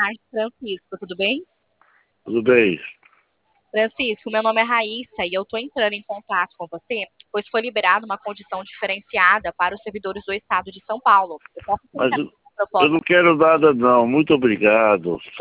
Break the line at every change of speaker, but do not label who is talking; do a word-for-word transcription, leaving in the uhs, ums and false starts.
tarde, Francisco, tudo bem?
Tudo bem.
Francisco, meu nome é Raíssa e eu estou entrando em contato com você, pois foi liberada uma condição diferenciada para os servidores do Estado de São Paulo. Eu posso
Mas
explicar
eu,
a
eu
proposta?
não quero nada não, muito obrigado.